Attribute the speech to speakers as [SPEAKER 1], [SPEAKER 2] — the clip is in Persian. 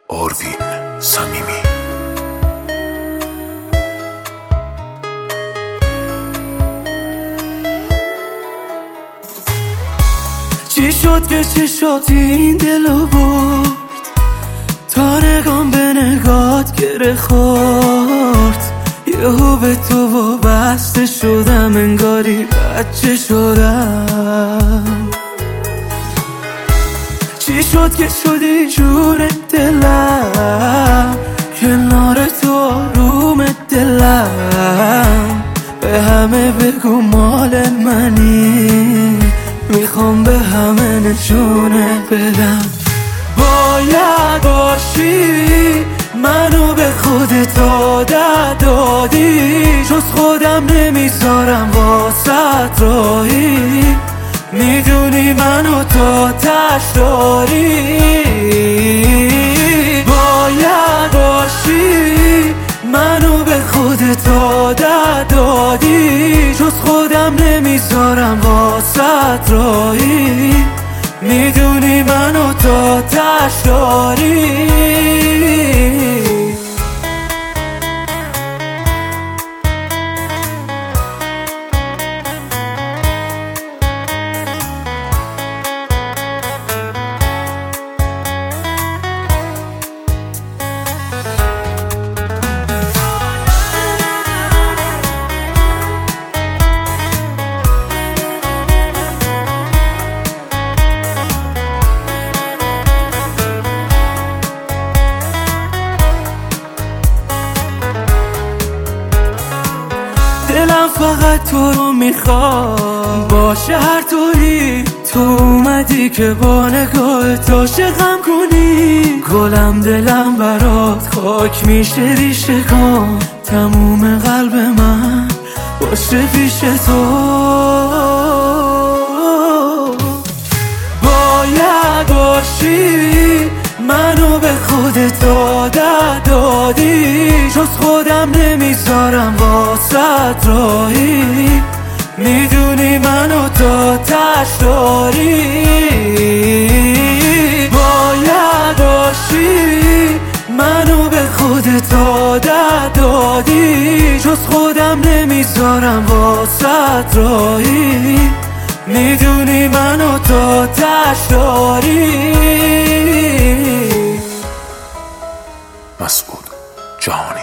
[SPEAKER 1] آروین صمیمی.
[SPEAKER 2] چی شد که چشات این دلو برد، تا نگام به نگات گره خورد. یهو به تو وابسته شدم، انگاری بچه شدم. چی شد که شدی جون دلم، کنار تو آروم دلم. به همه بگو مال منی، میخوام به همه نشونه بدم. باید باشی، منو به خودت عادت دادی، جز خودم نمیذارم واسط راهی. میدونی منو تا تش داری. باید باشی، منو به خودت عادت دادی، جز خودم نمیذارم واسط راهی. میدونی منو تا تش داری. دلم فقط تو رو میخواد، باشه هر طوری. تو اومدی که با نگاهت عاشقم کنی. گلم دلم برات خاک میشه ریشه کن، تموم قلب من باشه پیش تو. باید باشی، منو به خودت عادت دادی، جز خودم نمیذارم واسط راهی. میدونی منو تا تش داری. باید باشی، منو به خودت عادت دادی، جز خودم نمیذارم واسط راهی. میدونی منو تا تش داری.
[SPEAKER 1] مسعود جهانی.